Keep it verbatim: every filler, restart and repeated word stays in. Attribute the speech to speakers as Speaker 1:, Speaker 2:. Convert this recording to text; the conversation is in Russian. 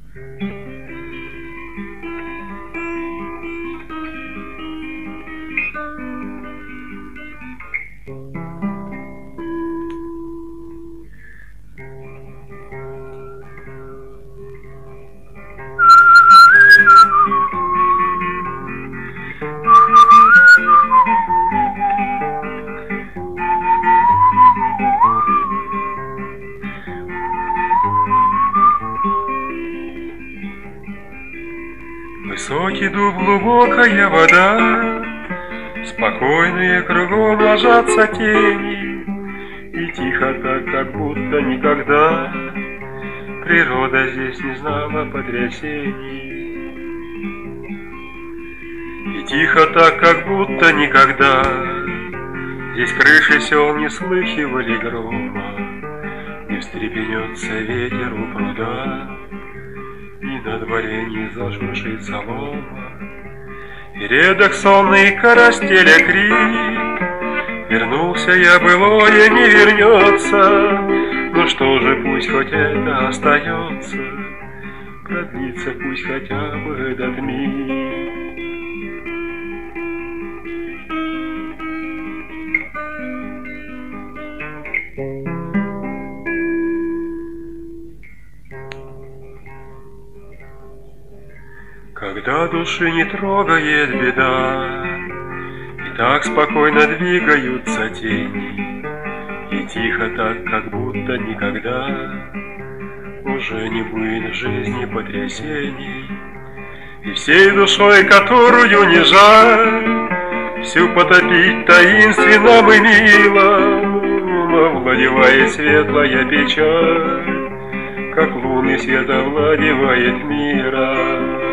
Speaker 1: Высокий дуб, глубокая вода, спокойные кругом ложатся тени, и тихо так, как будто никогда природа здесь не знала потрясений. И тихо так, как будто никогда здесь крыши сел не слыхивали грома, не встрепенется ветер у пруда, и на дворе не зашуршит солома, и редок сонный карастеля крик. Вернулся я, былое не вернется, ну что же, пусть хоть это остается, продлится пусть хотя бы этот миг. Когда души не трогает беда, и так спокойно двигаются тени, и тихо так, как будто никогда уже не будет в жизни потрясений, и всей душой, которую не жаль, всю потопить таинственным и мило, овладевает светлая печаль, как лунный свет овладевает миром.